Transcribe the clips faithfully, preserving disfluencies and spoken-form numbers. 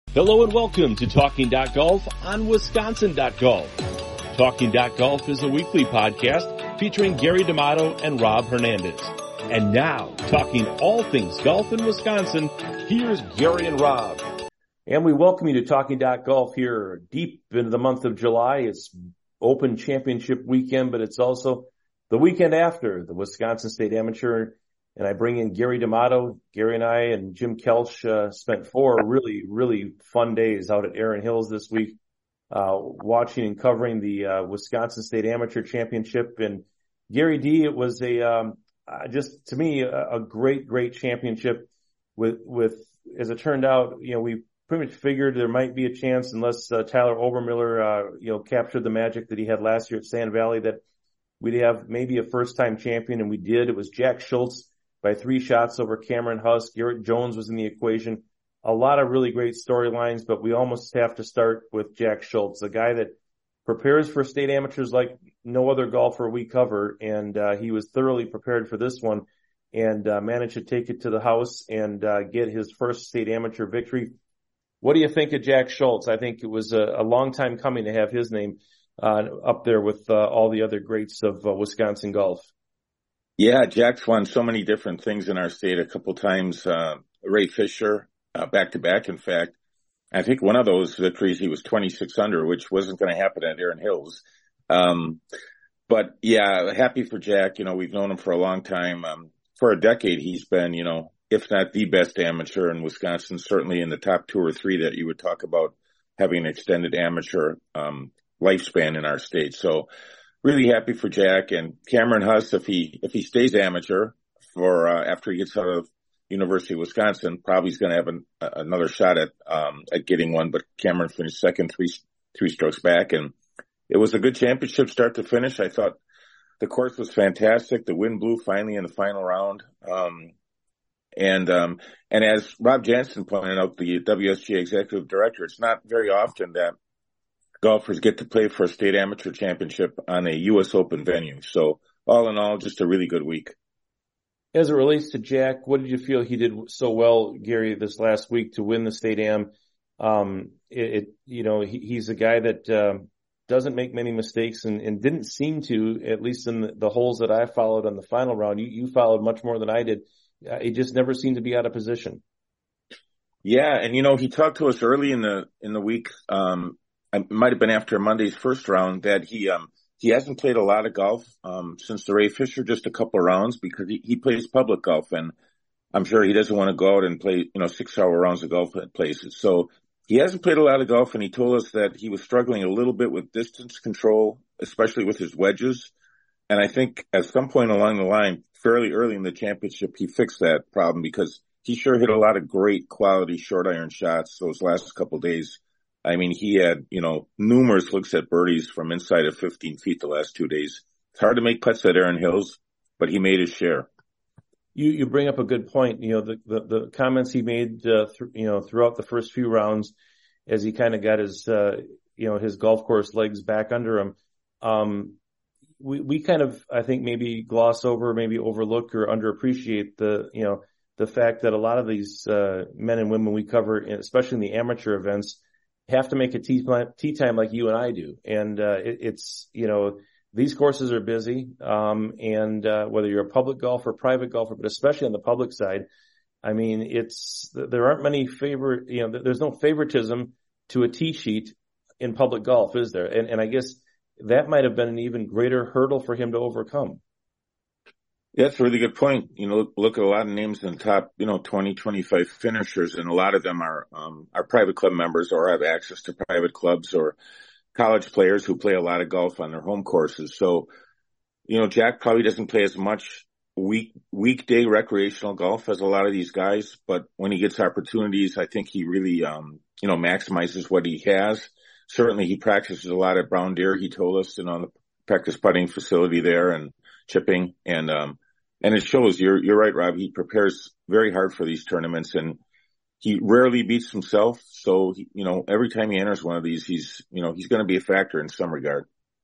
Hello and welcome to Talking Golf on Wisconsin Golf. Talking Golf is a weekly podcast featuring Gary D'Amato and Rob Hernandez. And now, talking all things golf in Wisconsin, here's Gary and Rob. And we welcome you to Talking Golf here deep into the month of July. It's Open Championship weekend, but it's also the weekend after the Wisconsin State Amateur. And I bring in Gary D'Amato. Gary and I and Jim Kelch uh, spent four really, really fun days out at Erin Hills this week, uh, watching and covering the uh, Wisconsin State Amateur Championship. And Gary D, it was a um, uh, just to me a, a great, great championship. With with as it turned out, you know, we pretty much figured there might be a chance, unless uh, Tyler Obermiller, uh, you know, captured the magic that he had last year at Sand Valley, that we'd have maybe a first-time champion, and we did. It was Jack Schultz by three shots over Cameron Huss. Garrett Jones was in the equation. A lot of really great storylines, but we almost have to start with Jack Schultz, a guy that prepares for state amateurs like no other golfer we cover, and uh, he was thoroughly prepared for this one and uh, managed to take it to the house and uh, get his first state amateur victory. What do you think of Jack Schultz? I think it was a, a long time coming to have his name uh, up there with uh, all the other greats of uh, Wisconsin golf. Yeah, Jack's won so many different things in our state a couple times. Uh, Ray Fisher, uh, back to back, in fact. I think one of those victories, he was twenty-six under, which wasn't going to happen at Erin Hills. Um, but yeah, happy for Jack. You know, we've known him for a long time. Um, for a decade, he's been, you know, if not the best amateur in Wisconsin, certainly in the top two or three that you would talk about having an extended amateur, um, lifespan in our state. So, really happy for Jack. And Cameron Huss, if he if he stays amateur for uh, after he gets out of University of Wisconsin, probably he's going to have an, uh, another shot at um, at getting one. But Cameron finished second, three three strokes back, and it was a good championship start to finish. I thought the course was fantastic. The wind blew finally in the final round, um, and um, and as Rob Jansen pointed out, the W S G A executive director, it's not very often that golfers get to play for a state amateur championship on a U S Open venue. So all in all, just a really good week. As it relates to Jack, what did you feel he did so well, Gary, this last week to win the state am? Um, it, it, you know, he, he's a guy that, um, doesn't make many mistakes and, and didn't seem to, at least in the, the holes that I followed on the final round. You, you followed much more than I did. Uh, he just never seemed to be out of position. Yeah. And, you know, he talked to us early in the, in the week, um, it might have been after Monday's first round that he, um, he hasn't played a lot of golf, um, since the Ray Fisher, just a couple of rounds because he, he plays public golf and I'm sure he doesn't want to go out and play, you know, six hour rounds of golf at places. So he hasn't played a lot of golf and he told us that he was struggling a little bit with distance control, especially with his wedges. And I think at some point along the line, fairly early in the championship, he fixed that problem because he sure hit a lot of great quality short iron shots those last couple of days. I mean, he had, you know, numerous looks at birdies from inside of fifteen feet the last two days. It's hard to make putts at Erin Hills, but he made his share. You, you bring up a good point. You know, the, the, the comments he made, uh, th- you know, throughout the first few rounds as he kind of got his, uh, you know, his golf course legs back under him. Um, we, we kind of, I think maybe gloss over, maybe overlook or underappreciate the, you know, the fact that a lot of these, uh, men and women we cover, especially in the amateur events, have to make a tee tee time like you and I do. And, uh, it, it's, you know, these courses are busy. Um, and, uh, whether you're a public golfer, private golfer, but especially on the public side, I mean, it's, there aren't many favor, you know, there's no favoritism to a tee sheet in public golf, is there? And, and I guess that might have been an even greater hurdle for him to overcome. Yeah, that's a really good point. You know, look, look at a lot of names in the top, you know, twenty, twenty-five finishers, and a lot of them are, um, are private club members or have access to private clubs or college players who play a lot of golf on their home courses. So, you know, Jack probably doesn't play as much week, weekday recreational golf as a lot of these guys, but when he gets opportunities, I think he really, um, you know, maximizes what he has. Certainly he practices a lot at Brown Deer. He told us, you know, on the practice putting facility there and chipping, and um and it shows. You're you're right, Rob. He prepares very hard for these tournaments, and he rarely beats himself. So he, you know, every time he enters one of these, he's you know he's going to be a factor in some regard.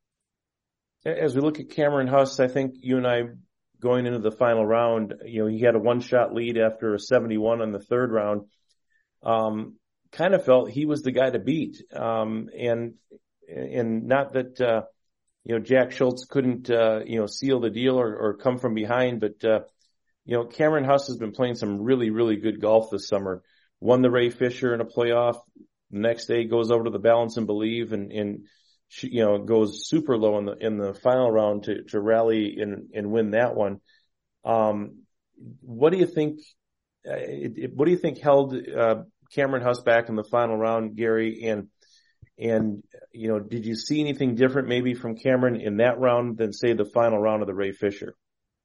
As we look at Cameron Huss, I think you and I going into the final round, you know, he had a one shot lead after a seventy-one on the third round. Um, kind of felt he was the guy to beat. Um, and, and not that, uh, you know, Jack Schultz couldn't, uh, you know, seal the deal or, or come from behind, but, uh, you know, Cameron Huss has been playing some really, really good golf this summer. Won the Ray Fisher in a playoff. The next day goes over to the Balance and Believe and, and, you know, goes super low in the, in the final round to, to rally and, and win that one. Um, what do you think, uh, it, it, what do you think held, uh, Cameron Huss back in the final round, Gary? And, and, you know, did you see anything different maybe from Cameron in that round than say the final round of the Ray Fisher?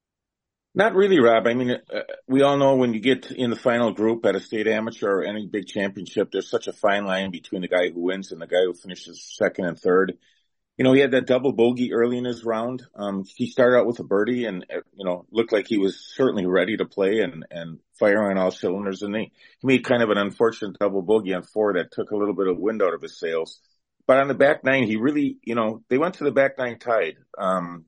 Not really, Rob. I mean, uh, we all know when you get in the final group at a state amateur or any big championship, there's such a fine line between the guy who wins and the guy who finishes second and third. You know, he had that double bogey early in his round. Um, he started out with a birdie and, uh, you know, looked like he was certainly ready to play and, and firing on all cylinders. And he, he made kind of an unfortunate double bogey on four that took a little bit of wind out of his sails. But on the back nine, he really, you know, they went to the back nine tied. Um,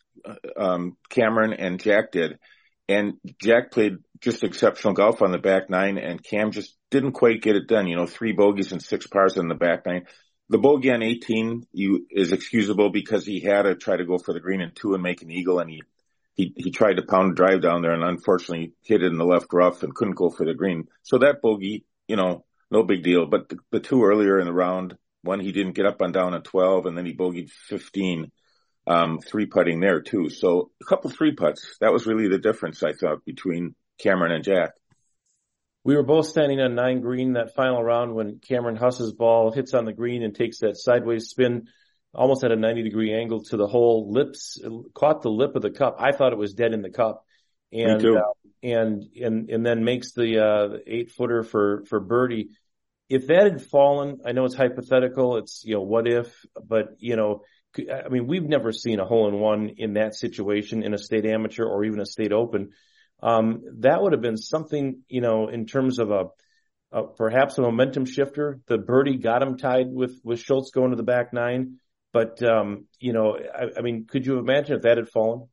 um, Cameron and Jack did. And Jack played just exceptional golf on the back nine, and Cam just didn't quite get it done. You know, three bogeys and six pars on the back nine. The bogey on eighteen you, is excusable because he had to try to go for the green in two and make an eagle, and he, he, he tried to pound a drive down there and unfortunately hit it in the left rough and couldn't go for the green. So that bogey, you know, no big deal. But the, the two earlier in the round, one he didn't get up on down at twelve, and then he bogeyed fifteen. Um, three putting there too. So a couple three putts. That was really the difference, I thought, between Cameron and Jack. We were both standing on nine green that final round when Cameron Huss's ball hits on the green and takes that sideways spin, almost at a ninety degree angle to the hole, lips, caught the lip of the cup. I thought it was dead in the cup. And, Me too. Uh, and, and, and then makes the, uh, eight footer for, for birdie. If that had fallen, I know it's hypothetical. It's, you know, what if, but you know, I mean, we've never seen a hole in one in that situation in a state amateur or even a state open. Um, that would have been something, you know, in terms of a, a perhaps a momentum shifter. The birdie got him tied with, with Schultz going to the back nine. But, um, you know, I, I mean, could you imagine if that had fallen?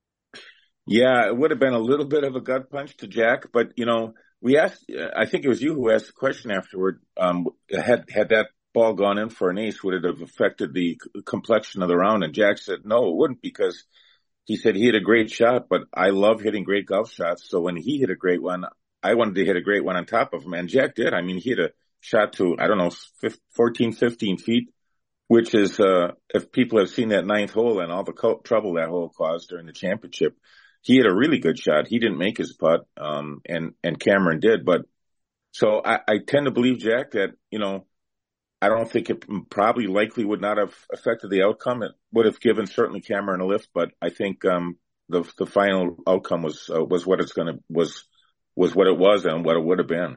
Yeah, it would have been a little bit of a gut punch to Jack. But, you know, we asked, I think it was you who asked the question afterward, um, had, had that ball gone in for an ace, would it have affected the complexion of the round? And Jack said, no, it wouldn't, because he said he hit a great shot, but I love hitting great golf shots. So when he hit a great one, I wanted to hit a great one on top of him. And Jack did. I mean, he hit a shot to, I don't know, fourteen, fifteen feet, which is, uh, if people have seen that ninth hole and all the co- trouble that hole caused during the championship, he hit a really good shot. He didn't make his putt, um, and, and Cameron did. But so I, I tend to believe, Jack, that, you know, I don't think it probably likely would not have affected the outcome. It would have given certainly Cameron a lift, but I think um the the final outcome was uh, was what it's going to was was what it was and what it would have been.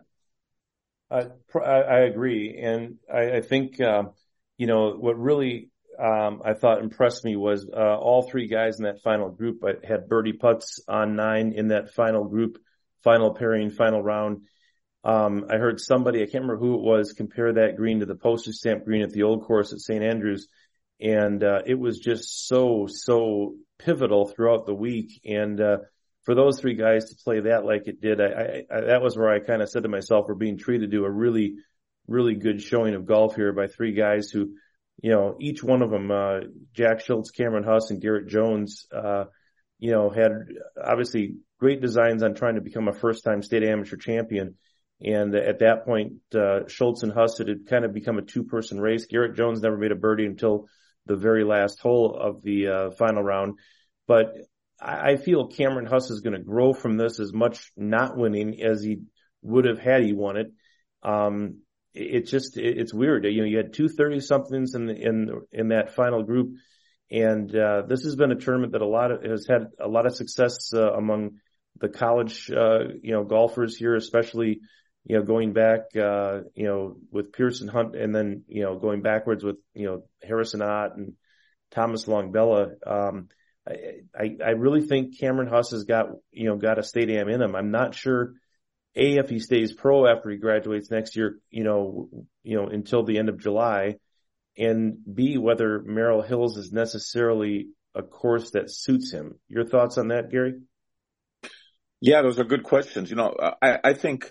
I I agree, and I, I think uh, you know what really um I thought impressed me was uh, all three guys in that final group had birdie putts on nine in that final group, final pairing, final round. Um, I heard somebody, I can't remember who it was, compare that green to the postage stamp green at the old course at Saint Andrews. And, uh, it was just so, so pivotal throughout the week. And, uh, for those three guys to play that like it did, I, I, I that was where I kind of said to myself, we're being treated to a really, really good showing of golf here by three guys who, you know, each one of them, uh, Jack Schultz, Cameron Huss, and Garrett Jones, uh, you know, had obviously great designs on trying to become a first time state amateur champion. And at that point, uh, Schultz and Huss had kind of become a two-person race. Garrett Jones never made a birdie until the very last hole of the uh, final round. But I, I feel Cameron Huss is going to grow from this as much not winning as he would have had he won it. Um, it, it just, it, it's weird. You know, you had two thirty-somethings in, the, in, in that final group. And uh, this has been a tournament that a lot of, has had a lot of success uh, among the college, uh, you know, golfers here, especially, you know, going back, uh, you know, with Pearson Hunt and then, you know, going backwards with, you know, Harrison Ott and Thomas Longbella. Um, I, I, I really think Cameron Huss has got, you know, got a state am in him. I'm not sure, A, if he stays pro after he graduates next year, you know, you know, until the end of July, and B, whether Merrill Hills is necessarily a course that suits him. Your thoughts on that, Gary? Yeah, those are good questions. You know, I, I think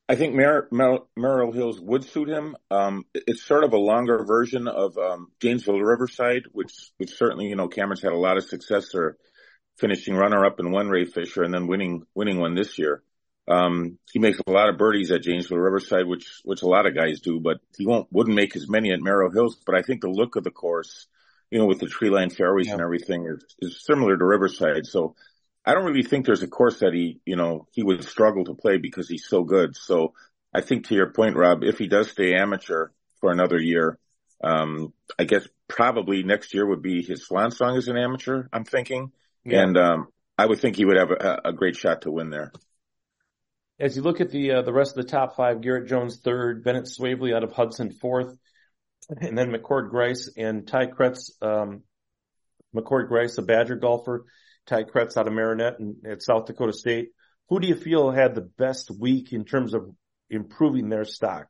I think Mer- Mer- Merrill Hills would suit him. Um, it's sort of a longer version of um, Janesville Riverside, which which certainly, you know, Cameron's had a lot of success there, finishing runner-up in one Ray Fisher and then winning winning one this year. Um, he makes a lot of birdies at Janesville Riverside, which which a lot of guys do, but he won't wouldn't make as many at Merrill Hills. But I think the look of the course, you know, with the tree-lined fairways Yeah. and everything, is, is similar to Riverside. So I don't really think there's a course that he, you know, he would struggle to play because he's so good. So I think to your point, Rob, if he does stay amateur for another year, um, I guess probably next year would be his swan song as an amateur, I'm thinking. Yeah. And, um, I would think he would have a, a great shot to win there. As you look at the, uh, the rest of the top five, Garrett Jones third, Bennett Swavely out of Hudson fourth, and then McCord Grice and Ty Kretz, um, McCord Grice, a Badger golfer, Ty Kretz out of Marinette and at South Dakota State. Who do you feel had the best week in terms of improving their stock?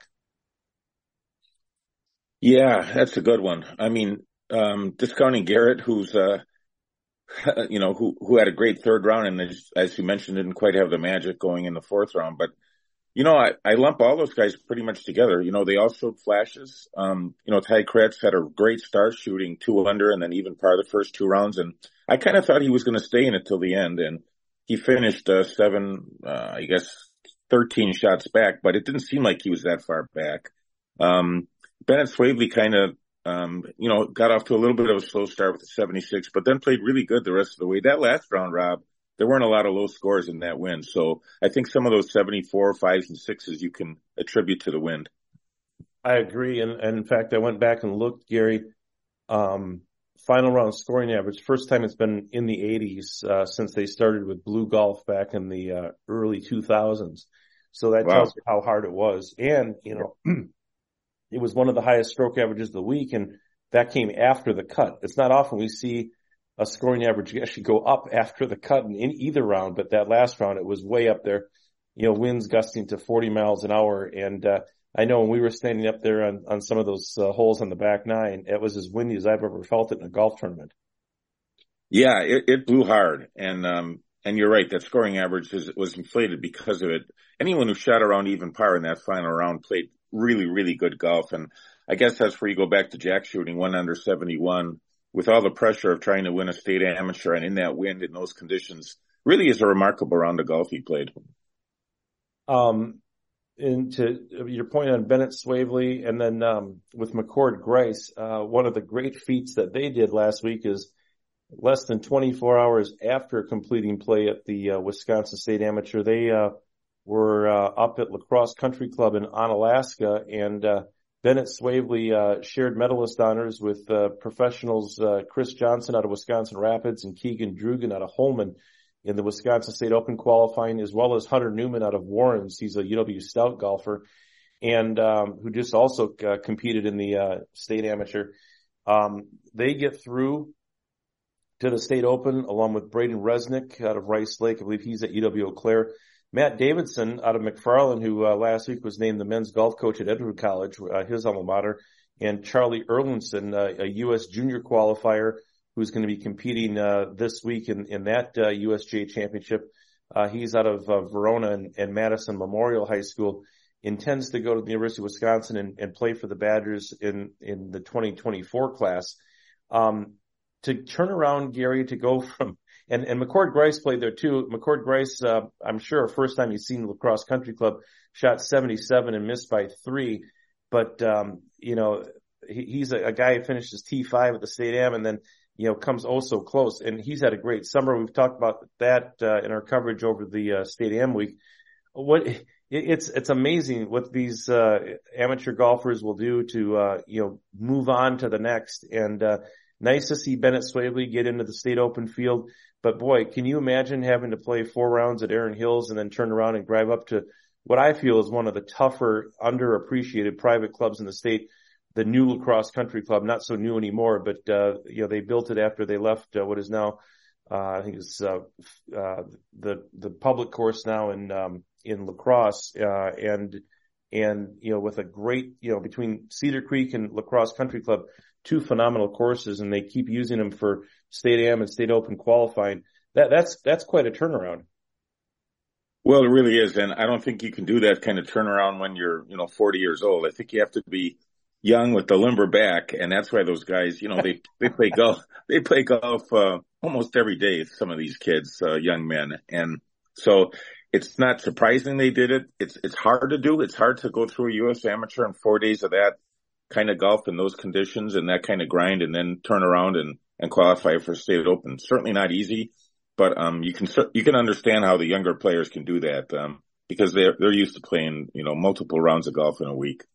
Yeah, that's a good one. I mean, um, discounting Garrett, who's, uh, you know, who, who had a great third round and as, as you mentioned, didn't quite have the magic going in the fourth round. But, you know, I, I lump all those guys pretty much together. You know, they all showed flashes. Um, you know, Ty Kretz had a great start shooting two under and then even par the first two rounds. And I kind of thought he was going to stay in it till the end. And he finished, uh, seven, uh, I guess thirteen shots back, but it didn't seem like he was that far back. Um, Bennett Swavely kind of, um, you know, got off to a little bit of a slow start with the seventy-six, but then played really good the rest of the way. That last round, Rob, there weren't a lot of low scores in that win. So I think some of those seventy-four, fives and sixes you can attribute to the wind. I agree. And, and in fact, I went back and looked, Gary, um, final round scoring average, first time it's been in the eighties, uh, since they started with Blue Golf back in the, uh, early two thousands. So that Wow. tells you how hard it was. And, you know, it was one of the highest stroke averages of the week, and that came after the cut. It's not often we see a scoring average actually go up after the cut in, in either round, but that last round, it was way up there, you know, winds gusting to forty miles an hour. And, uh, I know when we were standing up there on, on some of those uh, holes on the back nine, it was as windy as I've ever felt it in a golf tournament. Yeah, it, it blew hard. And, um, and you're right, that scoring average is, was inflated because of it. Anyone who shot around even par in that final round played really, really good golf. And I guess that's where you go back to Jack shooting one under seventy-one with all the pressure of trying to win a state amateur and in that wind in those conditions really is a remarkable round of golf he played. Um, and to your point on Bennett Swavely and then, um, with McCord Grice, uh, one of the great feats that they did last week is less than twenty-four hours after completing play at the uh, Wisconsin State Amateur, they, uh, were, uh, up at La Crosse Country Club in Onalaska, and, uh, Bennett Swavely, uh, shared medalist honors with, uh, professionals, uh, Chris Johnson out of Wisconsin Rapids and Keegan Drugan out of Holman in the Wisconsin State Open qualifying, as well as Hunter Newman out of Warrens. He's a U W Stout golfer and, um, who just also uh, competed in the, uh, state amateur. Um, they get through to the state open along with Braden Resnick out of Rice Lake. I believe he's at U W Eau Claire. Matt Davidson out of McFarland, who uh, last week was named the men's golf coach at Edward College, uh, his alma mater, and Charlie Erlinson, uh, a U S junior qualifier who's going to be competing uh, this week in, in that uh, U S G A championship. Uh, he's out of uh, Verona and, and Madison Memorial High School, intends to go to the University of Wisconsin and, and play for the Badgers in, in the twenty twenty-four class. Um, to turn around, Gary, to go from And, and McCord Grice played there too. McCord Grice, uh, I'm sure first time he's seen the La Crosse Country Club, shot seventy-seven and missed by three. But, um, you know, he, he's a, a guy who finishes T five at the State Am and then, you know, comes oh so close. And he's had a great summer. We've talked about that, uh, in our coverage over the, uh, State Am week. What, it, it's, it's amazing what these, uh, amateur golfers will do to, uh, you know, move on to the next. And, uh, nice to see Bennett Swavely get into the state open field. But boy, can you imagine having to play four rounds at Erin Hills and then turn around and drive up to what I feel is one of the tougher, underappreciated private clubs in the state, the new La Crosse Country Club, not so new anymore, but, uh, you know, they built it after they left, uh, what is now, uh, I think it's, uh, uh, the, the public course now in, um, in La Crosse, uh, and, and, you know, with a great, you know, between Cedar Creek and La Crosse Country Club, two phenomenal courses, and they keep using them for State Am and State Open qualifying. That, that's, that's quite a turnaround. Well, it really is. And I don't think you can do that kind of turnaround when you're, you know, forty years old. I think you have to be young with the limber back. And that's why those guys, you know, they, they play golf, they play golf, uh, almost every day. Some of these kids, uh, young men. And so it's not surprising they did it. It's, it's hard to do. It's hard to go through a U S amateur in four days of that kind of golf in those conditions and that kind of grind and then turn around and, and qualify for state open. Certainly not easy. But, um, you can, you can understand how the younger players can do that, um, because they're, they're used to playing, you know, multiple rounds of golf in a week.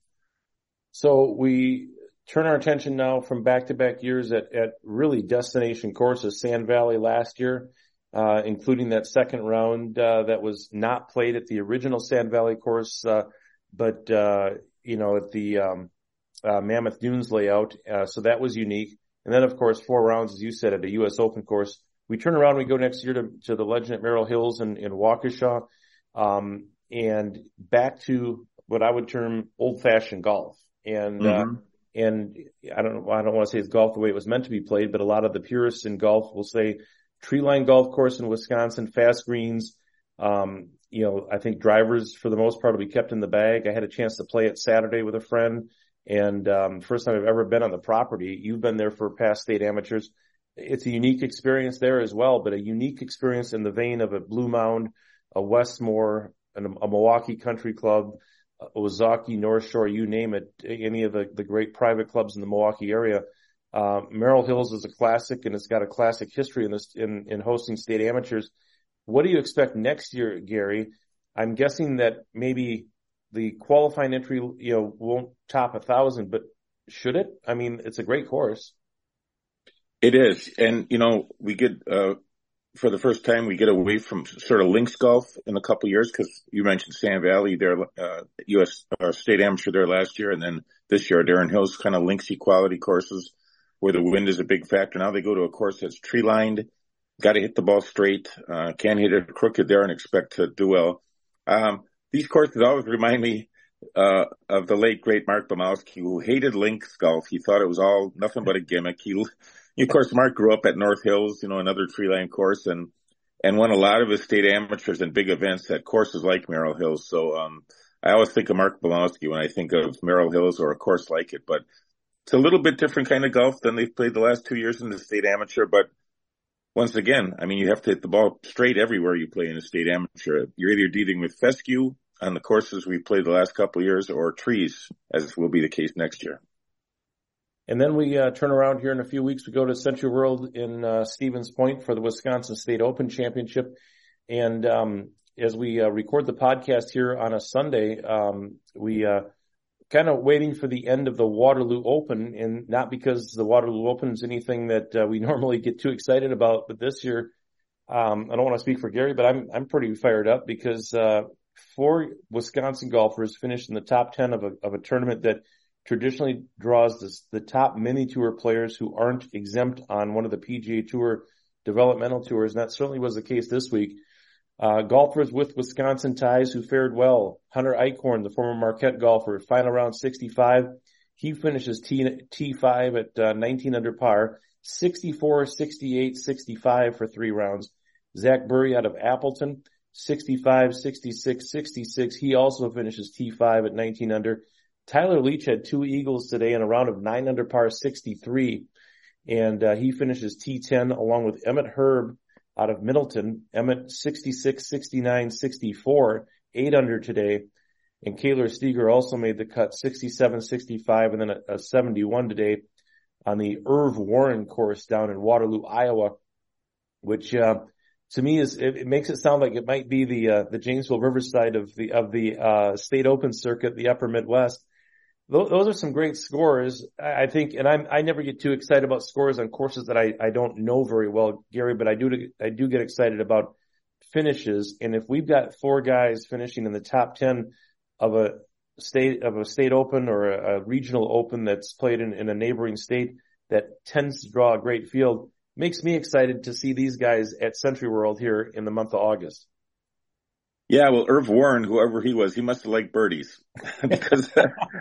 So we turn our attention now from back-to-back years at, at really destination courses. Sand Valley last year, uh, including that second round, uh, that was not played at the original Sand Valley course, uh, but, uh, you know, at the, um, uh, Mammoth Dunes layout. Uh, so that was unique. And then, of course, four rounds, as you said, at a U S Open course. We turn around, we go next year to, to the Legend at Merrill Hills in, in Waukesha, um, and back to what I would term old-fashioned golf. And, mm-hmm. uh, and I don't I don't want to say it's golf the way it was meant to be played, but a lot of the purists in golf will say tree line golf course in Wisconsin, fast greens. Um, you know, I think drivers for the most part will be kept in the bag. I had a chance to play it Saturday with a friend, and, um, first time I've ever been on the property. You've been there for past state amateurs. It's a unique experience there as well, but a unique experience in the vein of a Blue Mound, a Westmore, and a, a Milwaukee Country Club, Ozaki, North Shore, you name it, any of the, the great private clubs in the Milwaukee area. Uh, Merrill Hills is a classic, and it's got a classic history in this, in, in hosting state amateurs. What do you expect next year, Gary? I'm guessing that maybe the qualifying entry, you know, won't top a thousand, but should it? I mean, it's a great course. It is. And, you know, we get, uh, for the first time, we get away from sort of links golf in a couple of years, because you mentioned Sand Valley, their, uh, U S uh, state amateur there last year. And then this year, Darren Hills, kind of links equality courses where the wind is a big factor. Now they go to a course that's tree lined, got to hit the ball straight, uh, can't hit it crooked there and expect to do well. Um, these courses always remind me, uh, of the late great Mark Bumowski, who hated links golf. He thought it was all nothing but a gimmick. He, Of course, Mark grew up at North Hills, you know, another tree line course, and, and won a lot of his state amateurs and big events at courses like Merrill Hills. So, um, I always think of Mark Bumowski when I think of Merrill Hills or a course like it, but it's a little bit different kind of golf than they've played the last two years in the state amateur. But once again, I mean, you have to hit the ball straight everywhere you play in a state amateur. You're either dealing with fescue on the courses we played the last couple of years or trees, as will be the case next year. And then we uh, turn around here in a few weeks. We go to Century World in uh, Stevens Point for the Wisconsin State Open Championship. And um, as we uh, record the podcast here on a Sunday, um, we uh, kind of waiting for the end of the Waterloo Open, and not because the Waterloo Open is anything that uh, we normally get too excited about, but this year, um, I don't want to speak for Gary, but I'm I'm pretty fired up because uh, four Wisconsin golfers finished in the top ten of a of a tournament that traditionally draws this, the top mini tour players who aren't exempt on one of the P G A Tour developmental tours. And that certainly was the case this week. Uh, golfers with Wisconsin ties who fared well. Hunter Eichhorn, the former Marquette golfer, final round sixty-five. He finishes T, T5 at uh, nineteen under par, sixty-four, sixty-eight, sixty-five for three rounds. Zach Burry out of Appleton, sixty-five, sixty-six, sixty-six. He also finishes T five at nineteen under. Tyler Leach had two eagles today in a round of nine under par sixty-three, and uh, he finishes T ten along with Emmett Herb out of Middleton. Emmett sixty-six, sixty-nine, sixty-four, eight under today. And Kaylor Steger also made the cut, sixty-seven, sixty-five, and then a, a seventy-one today on the Irv Warren course down in Waterloo, Iowa, which uh, to me is it, it makes it sound like it might be the uh, the Janesville Riverside of the of the uh, state open circuit, the Upper Midwest. Those are some great scores, I think, and I'm, I never get too excited about scores on courses that I, I don't know very well, Gary, but I do, I do get excited about finishes. And if we've got four guys finishing in the top ten of a state, of a state open or a, a regional open that's played in, in a neighboring state that tends to draw a great field, makes me excited to see these guys at Century World here in the month of August. Yeah, well, Irv Warren, whoever he was, he must have liked birdies because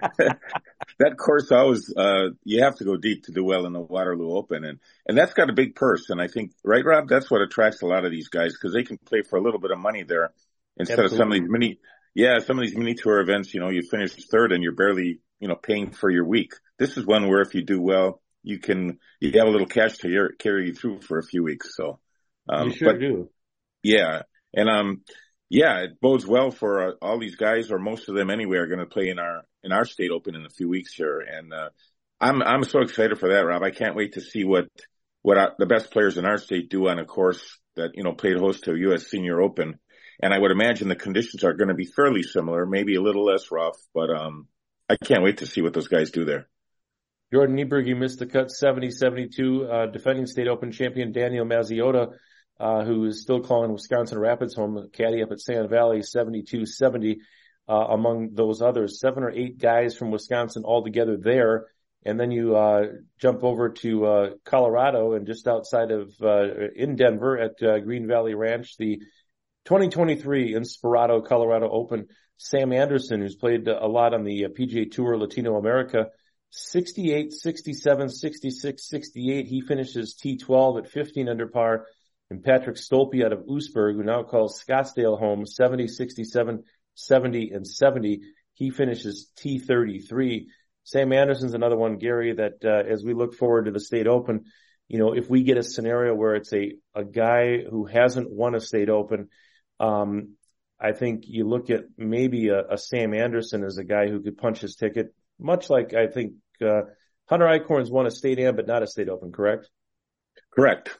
that course always, uh, you have to go deep to do well in the Waterloo Open. And, and that's got a big purse. And I think, right, Rob, that's what attracts a lot of these guys because they can play for a little bit of money there instead Absolutely. of some of these mini, yeah, some of these mini tour events, you know, you finish third and you're barely, you know, paying for your week. This is one where if you do well, you can, you have a little cash to your, carry you through for a few weeks. So, um, you sure but do. yeah. And, um, yeah, it bodes well for uh, all these guys, or most of them anyway, are going to play in our, in our state open in a few weeks here. And, uh, I'm, I'm so excited for that, Rob. I can't wait to see what, what our, the best players in our state do on a course that, you know, played host to U S Senior Open. And I would imagine the conditions are going to be fairly similar, maybe a little less rough, but, um, I can't wait to see what those guys do there. Jordan Nieberg, missed the cut seventy seventy-two, uh, defending state open champion Daniel Mazziota, uh, who is still calling Wisconsin Rapids home, caddy up at Sand Valley, seventy-two seventy, uh, among those others, seven or eight guys from Wisconsin altogether there. And then you, uh, jump over to, uh, Colorado, and just outside of, uh, in Denver at, uh, Green Valley Ranch, the twenty twenty-three Inspirado Colorado Open, Sam Anderson, who's played a lot on the P G A Tour Latino America, sixty-eight, sixty-seven, sixty-six, sixty-eight. He finishes T twelve at fifteen under par. And Patrick Stolpe out of Oostburg, who now calls Scottsdale home, seventy, sixty-seven, seventy, and seventy. He finishes T thirty-three. Sam Anderson's another one, Gary, that uh, as we look forward to the state open, you know, if we get a scenario where it's a, a guy who hasn't won a state open, um, I think you look at maybe a, a Sam Anderson as a guy who could punch his ticket, much like I think uh, Hunter Eichhorn's won a state am, but not a state open, correct? Correct.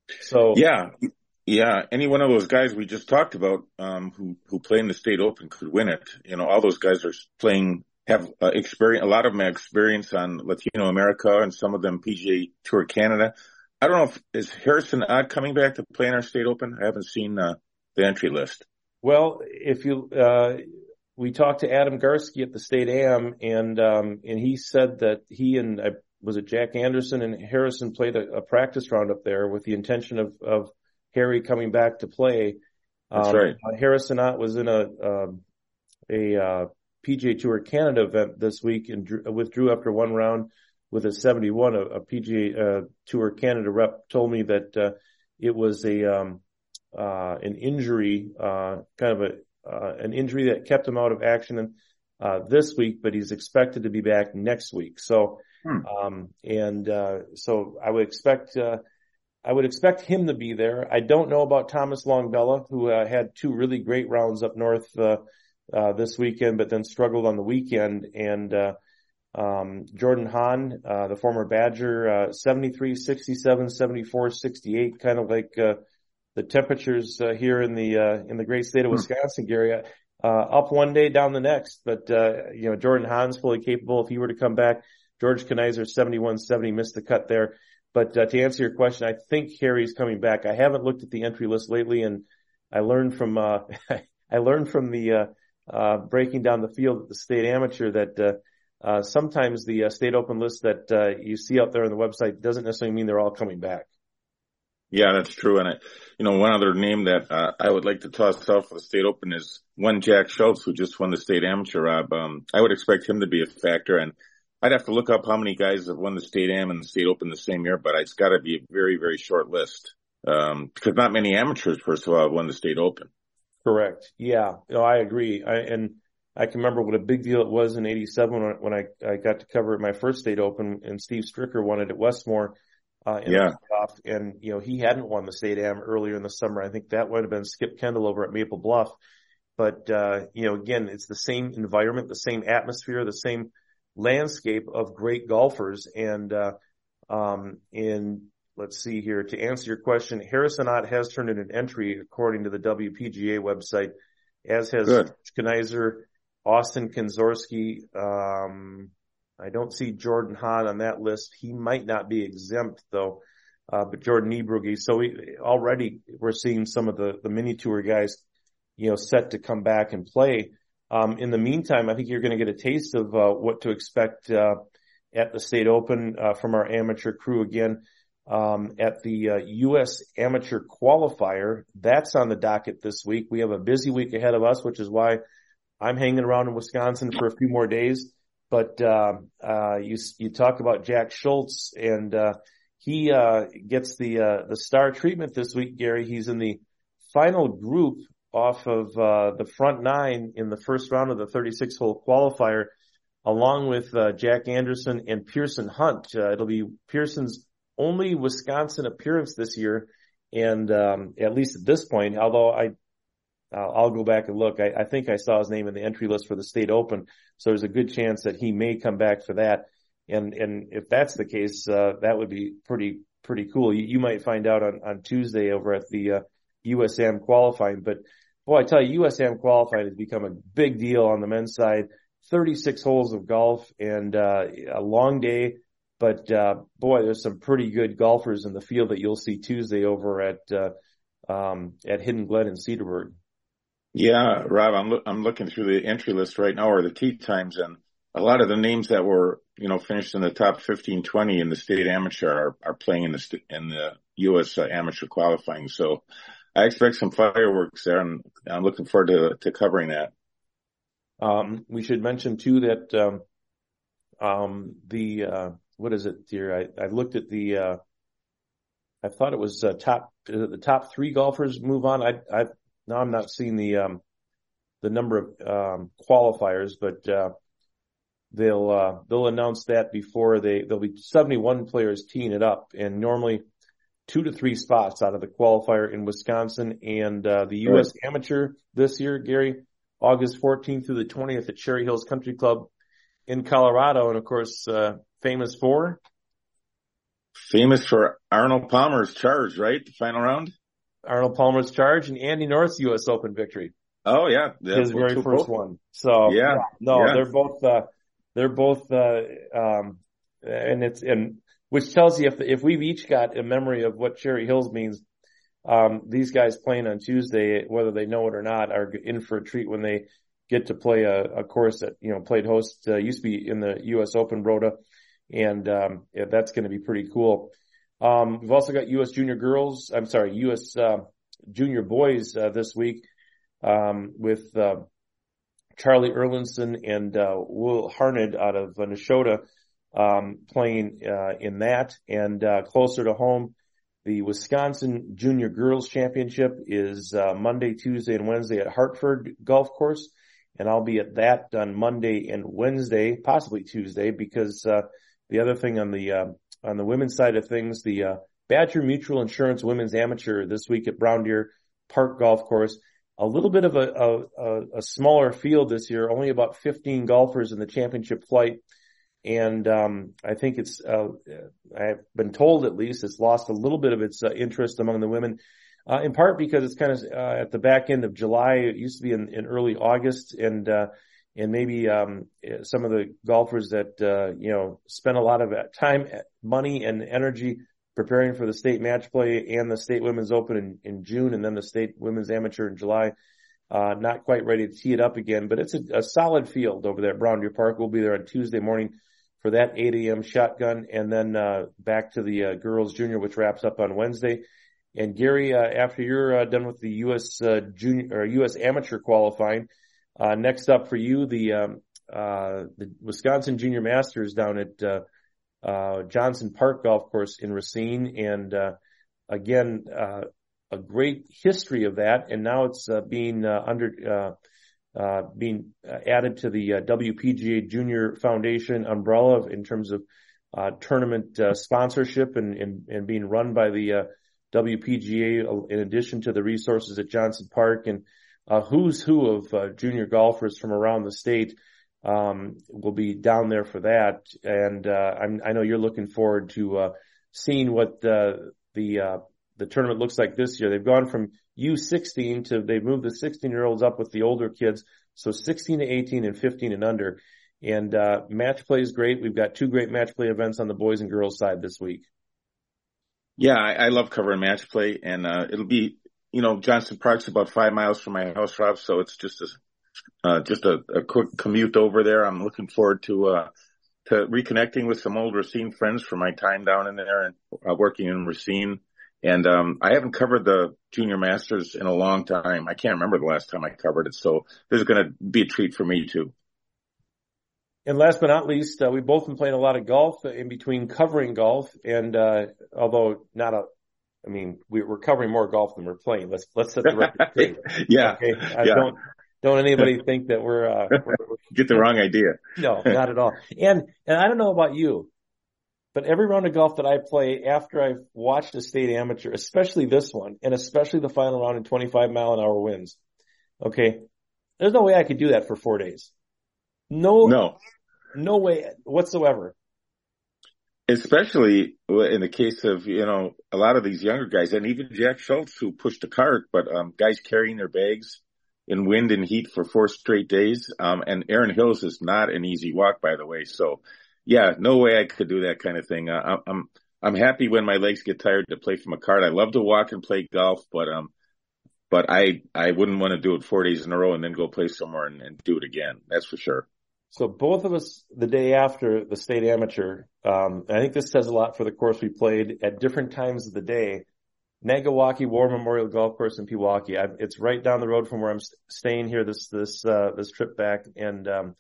So yeah, yeah. Any one of those guys we just talked about, um, who who play in the state open could win it. You know, all those guys are playing, have uh, experience. A lot of them have experience on Latino America, and some of them P G A Tour Canada. I don't know if is Harrison Ott coming back to play in our state open. I haven't seen uh, the entry list. Well, if you, uh, we talked to Adam Garski at the State Am, and, um, and he said that he and, uh, was it Jack Anderson and Harrison played a, a practice round up there with the intention of, of Harry coming back to play. That's um, right. Uh, Harrison Ott was in a, um, a, uh, P G A Tour Canada event this week and drew, withdrew after one round with a seventy-one. A, a P G A uh, Tour Canada rep told me that, uh, it was a, um, Uh, an injury, uh, kind of a, uh, an injury that kept him out of action, and, uh, this week, but he's expected to be back next week. So, hmm. um, and, uh, so I would expect, uh, I would expect him to be there. I don't know about Thomas Longbella, who, uh, had two really great rounds up north, uh, uh, this weekend, but then struggled on the weekend. And, uh, um, Jordan Hahn, uh, the former Badger, uh, seventy-three, sixty-seven, seventy-four, sixty-eight, kind of like, uh, the temperatures uh, here in the uh, in the great state of Wisconsin, Gary, uh, up one day, down the next. But uh, you know, Jordan Hahn's fully capable if he were to come back. George Kanizer, seventy-one seventy, missed the cut there. But uh, to answer your question, I think Harry's coming back. I haven't looked at the entry list lately, and I learned from uh, I learned from the uh, uh, breaking down the field at the state amateur that uh, uh, sometimes the uh, state open list that uh, you see out there on the website doesn't necessarily mean they're all coming back. Yeah, that's true. And I, you know, one other name that uh, I would like to toss out for the state open is one Jack Schultz, who just won the state amateur, Rob. Um, I would expect him to be a factor, and I'd have to look up how many guys have won the state am and the state open the same year, but it's got to be a very, very short list. Um, because not many amateurs, first of all, have won the state open. Correct. Yeah. No, I agree. I, and I can remember what a big deal it was in eighty-seven when, when I, I got to cover my first state open, and Steve Stricker won it at Westmore. Uh, in yeah. the playoff, and, you know, he hadn't won the state am earlier in the summer. I think that would have been Skip Kendall over at Maple Bluff. But, uh, you know, again, it's the same environment, the same atmosphere, the same landscape of great golfers. And, uh, um, and let's see here, to answer your question, Harrison Ott has turned in an entry according to the W P G A website, as has Kanizer, Austin Kinzorski, um, I don't see Jordan Hahn on that list. He might not be exempt though, uh, but Jordan Niebrugge. So we already we're seeing some of the, the mini tour guys, you know, set to come back and play. Um, in the meantime, I think you're going to get a taste of, uh, what to expect, uh, at the state open, uh, from our amateur crew again, um, at the, uh, U S amateur qualifier. That's on the docket this week. We have a busy week ahead of us, which is why I'm hanging around in Wisconsin for a few more days. But, uh, uh, you, you talk about Jack Schultz, and, uh, he, uh, gets the, uh, the star treatment this week, Gary. He's in the final group off of uh, the front nine in the first round of the thirty-six hole qualifier, along with uh, Jack Anderson and Pearson Hunt. Uh, it'll be Pearson's only Wisconsin appearance this year, and um, at least at this point, although I, uh, I'll go back and look. I, I think I saw his name in the entry list for the State Open, so there's a good chance that he may come back for that. And and if that's the case, uh, that would be pretty pretty cool. You, you might find out on, on Tuesday over at the uh, U S A M qualifying. But boy, I tell you, U S A M qualifying has become a big deal on the men's side. thirty-six holes of golf and uh, a long day. But uh, boy, there's some pretty good golfers in the field that you'll see Tuesday over at uh, um, at Hidden Glen in Cedarburg. Yeah, Rob, I'm lo- I'm looking through the entry list right now, or the tee times, and a lot of the names that were, you know, finished in the top fifteen, twenty in the state amateur are, are playing in the st- in the U S uh, amateur qualifying. So I expect some fireworks there, and I'm looking forward to to covering that. Um, we should mention too that um, um, the uh, what is it here? I, I looked at the. Uh, I thought it was uh, top the top three golfers move on. I I now I'm not seeing the um, the number of um, qualifiers, but. Uh, They'll, uh, they'll announce that before they, there'll be seventy-one players teeing it up, and normally two to three spots out of the qualifier in Wisconsin. And, uh, the U S Right. Amateur this year, Gary, August fourteenth through the twentieth at Cherry Hills Country Club in Colorado. And of course, uh, famous for? Famous for Arnold Palmer's charge, right? The final round? Arnold Palmer's charge and Andy North's U S Open victory. Oh, yeah. His very first both. one. So, yeah, no, yeah. they're both, uh, They're both, uh, um, and it's, and which tells you if, if we've each got a memory of what Cherry Hills means, um, these guys playing on Tuesday, whether they know it or not, are in for a treat when they get to play a, a course that, you know, played host, uh, used to be in the U S Open Rhoda. And, um, yeah, that's going to be pretty cool. Um, we've also got U S Junior Girls, I'm sorry, U S, uh, Junior Boys, uh, this week, um, with, uh, Charlie Erlinson and uh, Will Harned out of uh, Neshota um, playing uh, in that. And uh, closer to home, the Wisconsin Junior Girls Championship is uh, Monday, Tuesday, and Wednesday at Hartford Golf Course. And I'll be at that on Monday and Wednesday, possibly Tuesday, because uh, the other thing on the uh, on the women's side of things, the uh, Badger Mutual Insurance Women's Amateur this week at Brown Deer Park Golf Course. A little bit of a, a, a smaller field this year, only about fifteen golfers in the championship flight. And, um, I think it's, uh, I've been told at least it's lost a little bit of its uh, interest among the women, uh, in part because it's kind of, uh, at the back end of July. It used to be in, in early August, and, uh, and maybe, um, some of the golfers that, uh, you know, spend a lot of time, money, and energy preparing for the state match play and the state women's open in, in June, and then the state women's amateur in July. Uh, not quite ready to tee it up again, but it's a, a solid field over there at Brown Deer Park. We'll be there on Tuesday morning for that eight a.m. shotgun, and then, uh, back to the, uh, girls junior, which wraps up on Wednesday. And Gary, uh, after you're, uh, done with the U S, uh, junior or U S amateur qualifying, uh, next up for you, the, um, uh, the Wisconsin Junior Masters down at, uh, uh, Johnson Park Golf Course in Racine. And, uh, again, uh, a great history of that. And now it's, uh, being, uh, under, uh, uh, being added to the uh, W P G A Junior Foundation umbrella in terms of, uh, tournament, uh, sponsorship and, and, and being run by the, uh, W P G A in addition to the resources at Johnson Park. And, uh, who's who of, uh, junior golfers from around the state um, will be down there for that. And, uh, I'm, I know you're looking forward to, uh, seeing what, uh, the, uh, the tournament looks like this year. They've gone from U sixteen to, they've moved the sixteen year olds up with the older kids. So sixteen to eighteen and fifteen and under. And, uh, match play is great. We've got two great match play events on the boys and girls side this week. Yeah, I, I love covering match play, and, uh, it'll be, you know, Johnson Park's about five miles from my house, Rob. So it's just a, Uh, just a, a quick commute over there. I'm looking forward to, uh, to reconnecting with some old Racine friends from my time down in there and uh, working in Racine. And, um, I haven't covered the Junior Masters in a long time. I can't remember the last time I covered it. So this is going to be a treat for me too. And last but not least, uh, we've both been playing a lot of golf in between covering golf. And, uh, although not a I mean, we, we're covering more golf than we're playing. Let's, let's set the record straight. yeah. Okay. Uh, yeah. Don't, don't anybody think that we're, uh, we're, we're get the wrong idea. No, not at all. And, and I don't know about you, but every round of golf that I play after I've watched a state amateur, especially this one, and especially the final round in twenty-five mile an hour winds, okay, there's no way I could do that for four days. No, no, no way whatsoever. Especially in the case of, you know, a lot of these younger guys, and even Jack Schultz, who pushed a cart, but um, guys carrying their bags in wind and heat for four straight days. Um, and Erin Hills is not an easy walk, by the way. So, yeah, no way I could do that kind of thing. Uh, I'm I'm happy when my legs get tired to play from a cart. I love to walk and play golf, but um, but I I wouldn't want to do it four days in a row and then go play somewhere and, and do it again. That's for sure. So both of us, the day after the state amateur, um, I think this says a lot for the course we played at different times of the day. Nagawaki War Memorial Golf Course in Pewaukee. I, it's right down the road from where I'm st- staying here this this uh, this trip back, and um,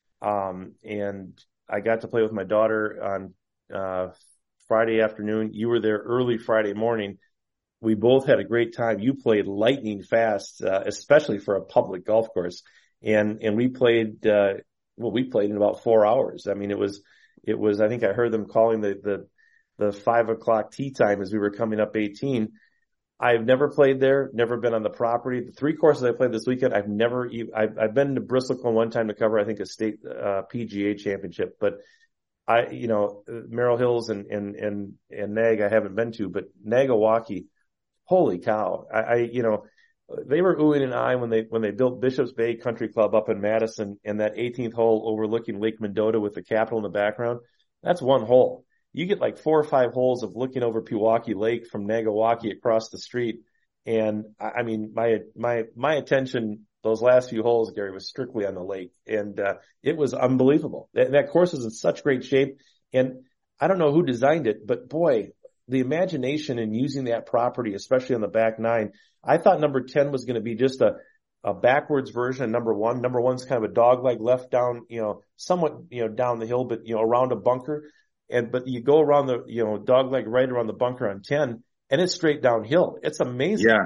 um, and I got to play with my daughter on uh, Friday afternoon. You were there early Friday morning. We both had a great time. You played lightning fast, uh, especially for a public golf course, and and we played. Uh, Well, we played in about four hours. I mean, it was, it was, I think I heard them calling the, the, the five o'clock tee time as we were coming up eighteen. I've never played there, never been on the property. The three courses I played this weekend, I've never, I've, I've been to Bristlecone one time to cover, I think, a state, uh, P G A championship, but I, you know, Merrill Hills and, and, and, and Nag I haven't been to, but Nagawaki, holy cow. I, I, you know, they were oohing and eyeing when they, when they built Bishop's Bay Country Club up in Madison, and that eighteenth hole overlooking Lake Mendota with the Capitol in the background. That's one hole. You get like four or five holes of looking over Pewaukee Lake from Nagawaki across the street. And I, I mean, my, my, my attention those last few holes, Gary, was strictly on the lake, and, uh, it was unbelievable. That, that course is in such great shape. And I don't know who designed it, but boy, the imagination in using that property, especially on the back nine. I thought number ten was going to be just a, a backwards version of number one. Number one's kind of a dog leg left down, you know, somewhat, you know, down the hill, but, you know, around a bunker. And, but you go around the, you know, dog leg right around the bunker on ten, and it's straight downhill. It's amazing. Yeah.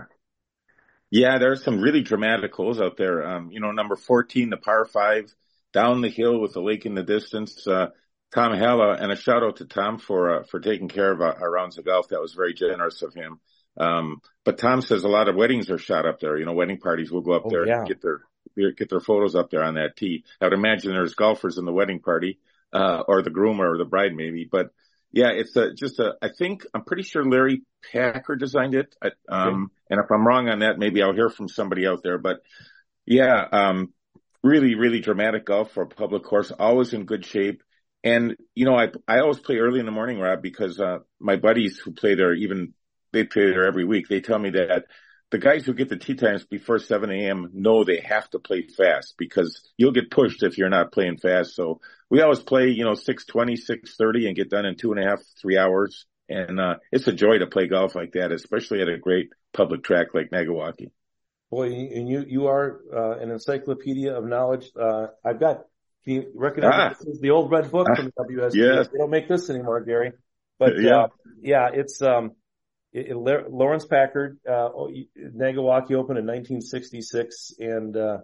Yeah. There's some really dramatic holes out there. Um, you know, number fourteen, the par five down the hill with the lake in the distance. Uh, Tom Halla, and a shout out to Tom for, uh, for taking care of our, our rounds of golf. That was very generous of him. Um, but Tom says a lot of weddings are shot up there. You know, wedding parties will go up Oh, there yeah. and get their, get their photos up there on that tee. I would imagine there's golfers in the wedding party, uh, or the groom or the bride maybe. But yeah, it's a, just a, I think, I'm pretty sure Larry Packer designed it. I, um, and if I'm wrong on that, maybe I'll hear from somebody out there. But yeah, um, really, really dramatic golf for a public course, always in good shape. And, you know, I, I always play early in the morning, Rob, because, uh, my buddies who play there, even they play there every week, they tell me that the guys who get the tee times before seven a.m. know they have to play fast because you'll get pushed if you're not playing fast. So we always play, you know, six twenty, six thirty and get done in two and a half, three hours. And, uh, it's a joy to play golf like that, especially at a great public track like Nagawaki. Boy, and you, you are, uh, an encyclopedia of knowledge. Uh, I've got, can you recognize Ah. this is the old red book from Ah. W S G? Yes. They don't make this anymore, Gary. But, Yeah. uh, yeah, it's, um, it, it, Lawrence Packard, uh, Nagawaki opened in nineteen sixty-six. And, uh,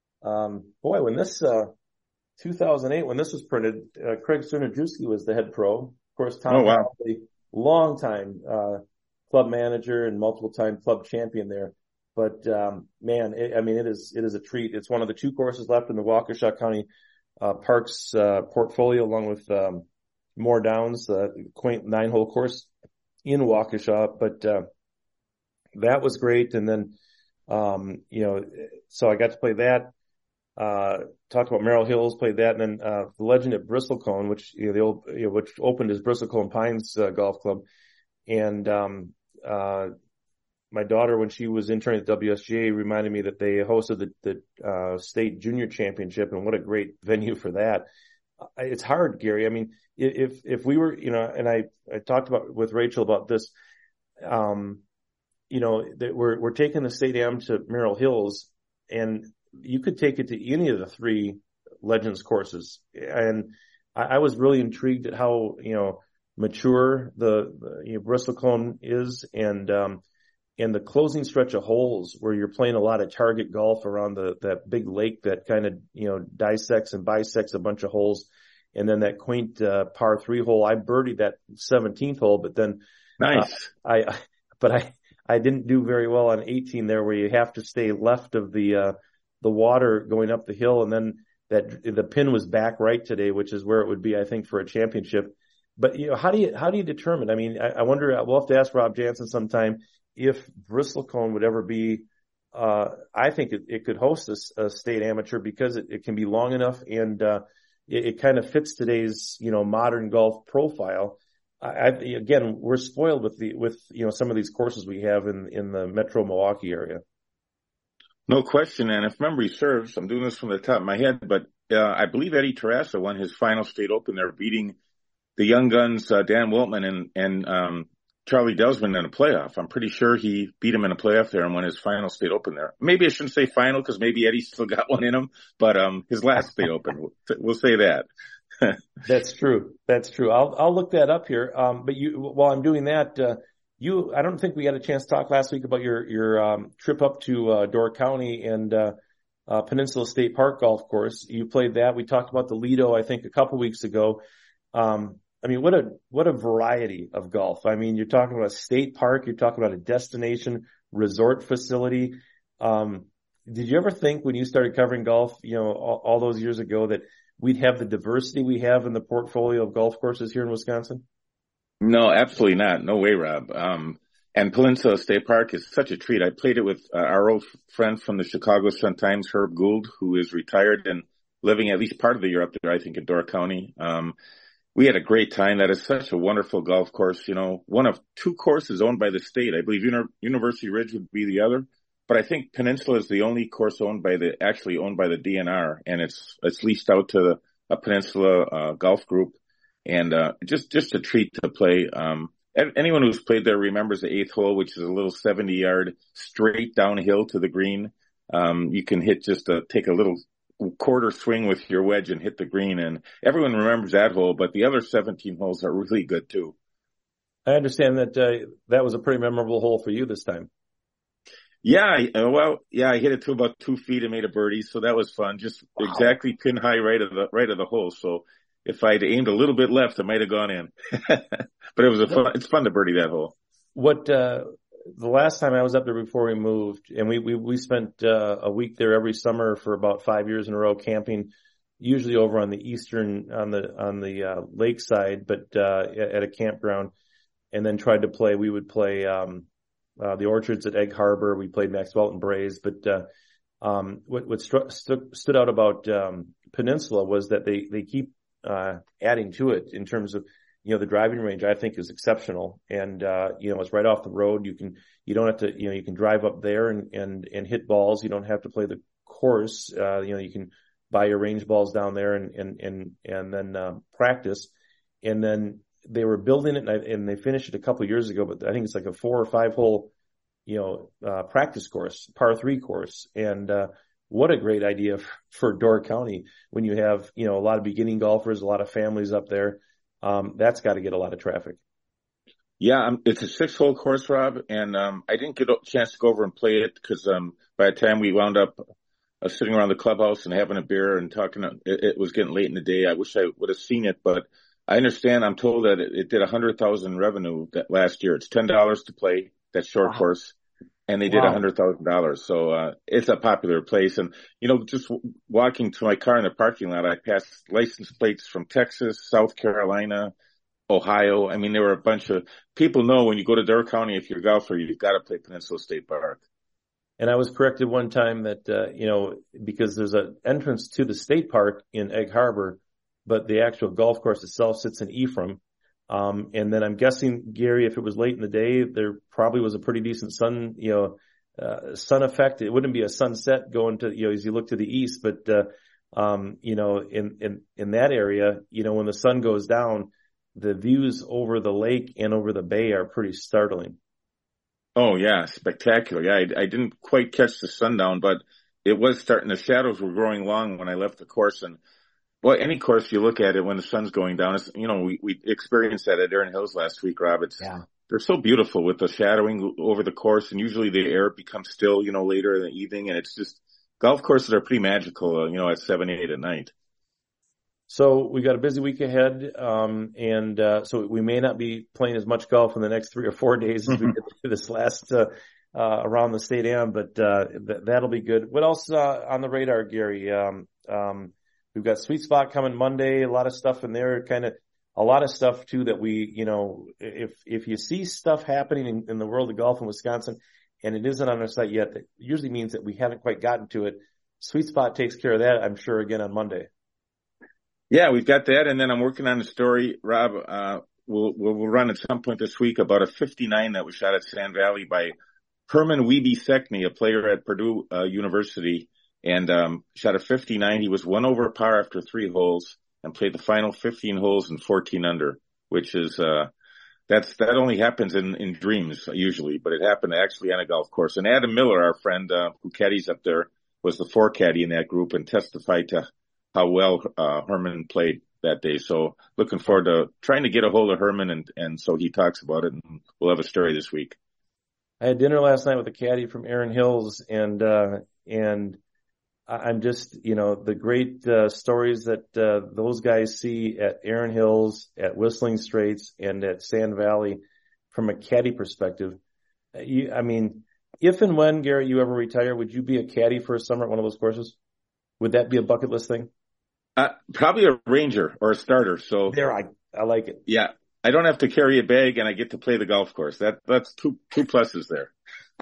um, boy, when this, uh, two thousand eight, when this was printed, uh, Craig Cernajewski was the head pro. Of course, Tom, Oh, wow. a long time, uh, club manager and multiple time club champion there. But, um, man, it, I mean, it is, it is a treat. It's one of the two courses left in the Waukesha County, uh, Parks, uh, portfolio, along with, um, Moore Downs, uh, quaint nine hole course in Waukesha. But, uh, that was great. And then, um, you know, so I got to play that, uh, talked about Merrill Hills, played that. And then, uh, the Legend at Bristlecone, which, you know, the old, you know, which opened as Bristlecone Pines, uh, Golf Club. And, um, uh, my daughter, when she was interning at W S G A, reminded me that they hosted the, the uh, state junior championship, and what a great venue for that. It's hard, Gary. I mean, if if we were, you know, and I I talked about with Rachel about this, um, you know, that we're we're taking the state am to Merrill Hills, and you could take it to any of the three Legends courses. And I, I was really intrigued at how, you know, mature the, the you know, Bristlecone is, and um, and the closing stretch of holes where you're playing a lot of target golf around the that big lake that kind of you know dissects and bisects a bunch of holes, and then that quaint uh, par three hole. I birdied that seventeenth hole, but then nice. Uh, I but I I didn't do very well on eighteen there, where you have to stay left of the uh, the water going up the hill, and then that the pin was back right today, which is where it would be, I think, for a championship. But you know, how do you how do you determine? I mean, I, I wonder. We'll have to ask Rob Jansen sometime if Bristlecone would ever be. Uh, I think it, it could host a, a state amateur because it, it can be long enough, and uh, it, it kind of fits today's you know modern golf profile. I, I, again, we're spoiled with the with you know some of these courses we have in in the Metro Milwaukee area. No question, and if memory serves, I'm doing this from the top of my head, but uh, I believe Eddie Tarassa won his final state open there, beating the young guns uh, Dan Wiltman and and um, Charlie Delsman in a playoff. I'm pretty sure he beat him in a playoff there and won his final state open there. Maybe I shouldn't say final because maybe Eddie still got one in him, but um, his last state open, we'll, we'll say that. That's true. That's true. I'll I'll look that up here. Um, but you, while I'm doing that, uh, you, I don't think we had a chance to talk last week about your your um, trip up to uh, Door County and uh, uh, Peninsula State Park Golf Course. You played that. We talked about the Lido, I think, a couple weeks ago. Um, I mean, what a what a variety of golf. I mean, you're talking about a state park. You're talking about a destination resort facility. Um, did you ever think when you started covering golf, you know, all, all those years ago, that we'd have the diversity we have in the portfolio of golf courses here in Wisconsin? No, absolutely not. No way, Rob. Um, and Peninsula State Park is such a treat. I played it with uh, our old friend from the Chicago Sun-Times, Herb Gould, who is retired and living at least part of the year up there, I think, in Door County. Um, we had a great time. That is such a wonderful golf course. You know, one of two courses owned by the state. I believe Uni- University Ridge would be the other. But I think Peninsula is the only course owned by the, actually owned by the D N R, and it's, it's leased out to the, a Peninsula, uh, golf group. And, uh, just, just a treat to play. Um, anyone who's played there remembers the eighth hole, which is a little seventy yard straight downhill to the green. Um, you can hit just a, take a little quarter swing with your wedge and hit the green. And everyone remembers that hole, but the other seventeen holes are really good too. I understand that, uh, that was a pretty memorable hole for you this time. Yeah, well, yeah, I hit it to about two feet and made a birdie, so that was fun. Just wow. Exactly pin high right of the right of the hole. So if I'd aimed a little bit left, it might have gone in. But it was a fun. It's fun to birdie that hole. What uh, the last time I was up there before we moved, and we we we spent uh, a week there every summer for about five years in a row camping, usually over on the eastern on the on the uh, lakeside, but uh, at a campground, and then tried to play. We would play. Um, Uh, the orchards at Egg Harbor. We played Max Welton Braes, but, uh, um, what, what stru- stu- stood out about, um, Peninsula was that they, they keep, uh, adding to it in terms of, you know, the driving range, I think is exceptional. And, uh, you know, it's right off the road. You can, you don't have to, you know, you can drive up there and, and, and hit balls. You don't have to play the course. Uh, you know, you can buy your range balls down there and, and, and, and then, uh, practice. And then, they were building it and, I, and they finished it a couple of years ago, but I think it's like a four or five hole, you know, uh, practice course, par three course. And, uh, what a great idea for, for Door County when you have, you know, a lot of beginning golfers, a lot of families up there. Um, that's got to get a lot of traffic. Yeah, um, it's a six hole course, Rob. And, um, I didn't get a chance to go over and play it because, um, by the time we wound up uh, sitting around the clubhouse and having a beer and talking, it, it was getting late in the day. I wish I would have seen it, but I understand. I'm told that it, it did a hundred thousand revenue that last year. It's ten dollars to play that short wow. course, and they did a wow. hundred thousand dollars. So uh it's a popular place. And you know, just w- walking to my car in the parking lot, I passed license plates from Texas, South Carolina, Ohio. I mean, there were a bunch of people know when you go to Door County, if you're a golfer, you've got to play Peninsula State Park. And I was corrected one time that uh, you know, because there's an entrance to the state park in Egg Harbor, but the actual golf course itself sits in Ephraim. Um, and then I'm guessing, Gary, if it was late in the day, there probably was a pretty decent sun, you know, uh, sun effect. It wouldn't be a sunset going to, you know, as you look to the east, but, uh, um, you know, in, in, in that area, you know, when the sun goes down, the views over the lake and over the bay are pretty startling. Oh yeah, spectacular. Yeah, I, I didn't quite catch the sundown, but it was starting, the shadows were growing long when I left the course, and Well, any course you look at it when the sun's going down, it's, you know, we, we experienced that at Erin Hills last week, Rob. It's, yeah. They're so beautiful with the shadowing over the course, and usually the air becomes still, you know, later in the evening, and it's just, golf courses are pretty magical, uh, you know, at seven, eight at night. So we got a busy week ahead, um, and uh, so we may not be playing as much golf in the next three or four days as we did this last uh, uh, around the State Am, but uh, th- that'll be good. What else uh, on the radar, Gary? Um, um, we've got Sweet Spot coming Monday. A lot of stuff in there, kind of a lot of stuff too that we, you know, if if you see stuff happening in, in the world of golf in Wisconsin, and it isn't on our site yet, that usually means that we haven't quite gotten to it. Sweet Spot takes care of that, I'm sure, again on Monday. Yeah, we've got that, and then I'm working on a story, Rob. Uh, we'll, we'll we'll run at some point this week about a fifty-nine that was shot at Sand Valley by Herman Wiebe-Sekny, a player at Purdue uh, University, and um, shot a fifty-nine. He was one over par after three holes and played the final fifteen holes in fourteen under, which is uh, that's that only happens in in dreams usually, but it happened actually on a golf course. And Adam Miller, our friend uh, who caddies up there, was the four caddy in that group and testified to how well uh, Herman played that day. So looking forward to trying to get a hold of Herman, and, and so he talks about it, and we'll have a story this week. I had dinner last night with a caddy from Erin Hills, and uh, and I'm just, you know, the great uh, stories that uh, those guys see at Erin Hills, at Whistling Straits, and at Sand Valley from a caddy perspective. You, I mean, if and when, Garrett, you ever retire, would you be a caddy for a summer at one of those courses? Would that be a bucket list thing? Uh, probably a ranger or a starter. So there, I I like it. Yeah, I don't have to carry a bag, and I get to play the golf course. That that's two two pluses there.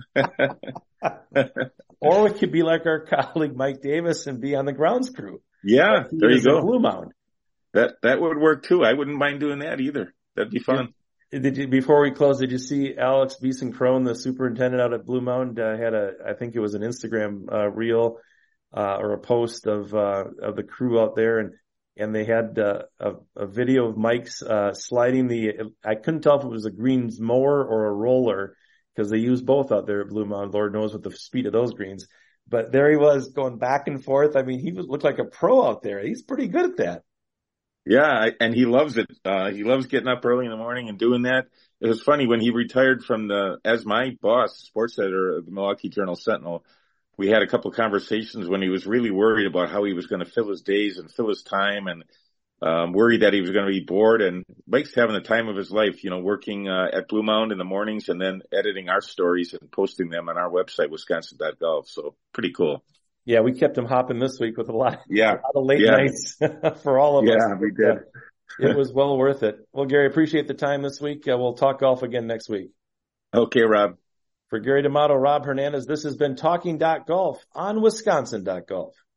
Or we could be like our colleague Mike Davis and be on the grounds crew. Yeah, there you go. Blue Mound. That that would work too. I wouldn't mind doing that either. That'd be fun. Did, did you, before we close, did you see Alex Beeson Crone, the superintendent out at Blue Mound, uh, had a I think it was an Instagram uh, reel. Uh, or a post of, uh, of the crew out there, and, and they had, uh, a, a video of Mike's, uh, sliding the, I couldn't tell if it was a greens mower or a roller, because they use both out there at Blue Mound. Lord knows what the speed of those greens. But there he was going back and forth. I mean, he was, looked like a pro out there. He's pretty good at that. Yeah, I, and he loves it. Uh, he loves getting up early in the morning and doing that. It was funny when he retired from the, as my boss, sports editor of the Milwaukee Journal Sentinel, we had a couple of conversations when he was really worried about how he was going to fill his days and fill his time, and um, worried that he was going to be bored. And Mike's having the time of his life, you know, working uh, at Blue Mound in the mornings and then editing our stories and posting them on our website, wisconsin dot golf. So pretty cool. Yeah, we kept him hopping this week with a lot, yeah. a lot of late yeah. nights for all of yeah, us. Yeah, we did. It was well worth it. Well, Gary, appreciate the time this week. Uh, we'll talk golf again next week. Okay, Rob. For Gary D'Amato, Rob Hernandez, this has been Talking Golf on Wisconsin dot golf.